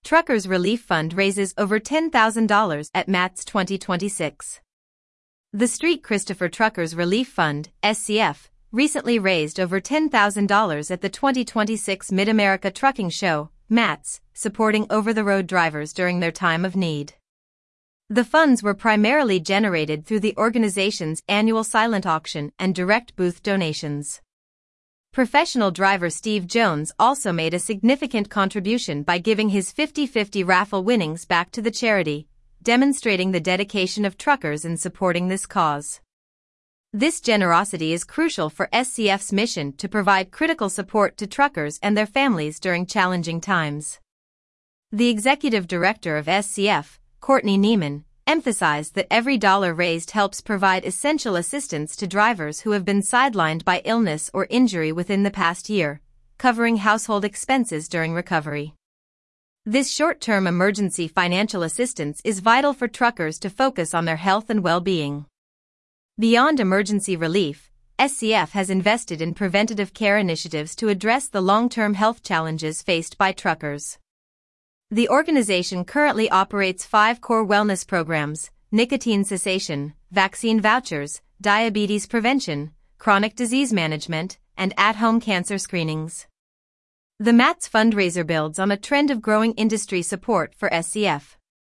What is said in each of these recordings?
Truckers Relief Fund raises over $10,000 at MATS 2026. The Street Christopher Truckers Relief Fund, SCF, recently raised over $10,000 at the 2026 Mid-America Trucking Show, MATS, supporting over-the-road drivers during their time of need. The funds were primarily generated through the organization's annual silent auction and direct booth donations. Professional driver Steve Jones also made a significant contribution by giving his 50-50 raffle winnings back to the charity, demonstrating the dedication of truckers in supporting this cause. This generosity is crucial for SCF's mission to provide critical support to truckers and their families during challenging times. The executive director of SCF, Courtney Neiman, emphasized that every dollar raised helps provide essential assistance to drivers who have been sidelined by illness or injury within the past year, covering household expenses during recovery. This short-term emergency financial assistance is vital for truckers to focus on their health and well-being. Beyond emergency relief, SCF has invested in preventative care initiatives to address the long-term health challenges faced by truckers. The organization currently operates 5 core wellness programs: nicotine cessation, vaccine vouchers, diabetes prevention, chronic disease management, and at-home cancer screenings. The MATS fundraiser builds on a trend of growing industry support for SCF.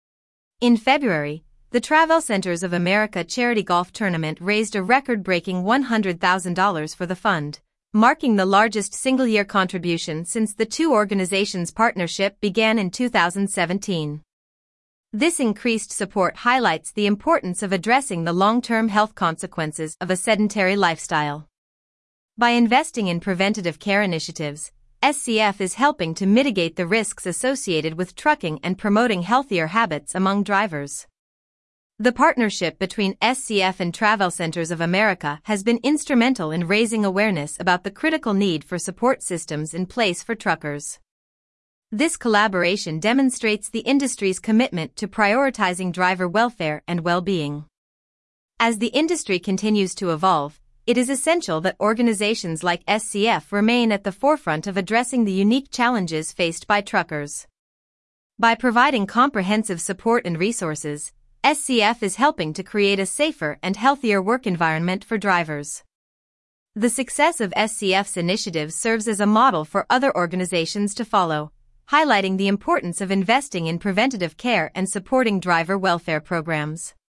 In February, the Travel Centers of America Charity Golf Tournament raised a record-breaking $100,000 for the fund, marking the largest single-year contribution since the two organizations' partnership began in 2017. This increased support highlights the importance of addressing the long-term health consequences of a sedentary lifestyle. By investing in preventative care initiatives, SCF is helping to mitigate the risks associated with trucking and promoting healthier habits among drivers. The partnership between SCF and Travel Centers of America has been instrumental in raising awareness about the critical need for support systems in place for truckers. This collaboration demonstrates the industry's commitment to prioritizing driver welfare and well-being. As the industry continues to evolve, it is essential that organizations like SCF remain at the forefront of addressing the unique challenges faced by truckers. By providing comprehensive support and resources, SCF is helping to create a safer and healthier work environment for drivers. The success of SCF's initiatives serves as a model for other organizations to follow, highlighting the importance of investing in preventative care and supporting driver welfare programs.